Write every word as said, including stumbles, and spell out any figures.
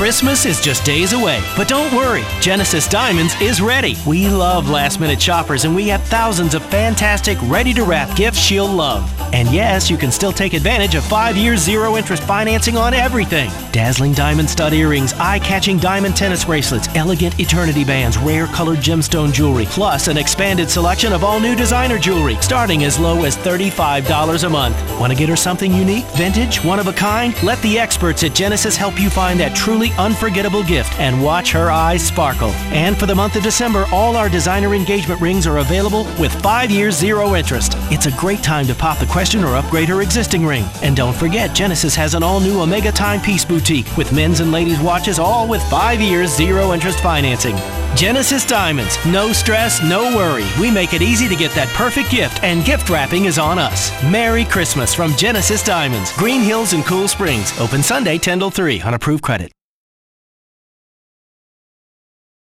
Christmas is just days away, but don't worry, Genesis Diamonds is ready. We love last-minute shoppers, and we have thousands of fantastic, ready-to-wrap gifts she'll love. And yes, you can still take advantage of five years zero-interest financing on everything. Dazzling diamond stud earrings, eye-catching diamond tennis bracelets, elegant eternity bands, rare colored gemstone jewelry, plus an expanded selection of all-new designer jewelry, starting as low as thirty-five dollars a month. Want to get her something unique, vintage, one of a kind? Let the experts at Genesis help you find that truly unforgettable gift and watch her eyes sparkle. And for the month of December, all our designer engagement rings are available with five years zero interest. It's a great time to pop the question or upgrade her existing ring. And don't forget, Genesis has an all-new Omega Timepiece boutique with men's and ladies' watches, all with five years zero interest financing. Genesis Diamonds. No stress, no worry. We make it easy to get that perfect gift, and gift wrapping is on us. Merry Christmas from Genesis Diamonds. Green Hills and Cool Springs. Open Sunday ten till three on approved credit.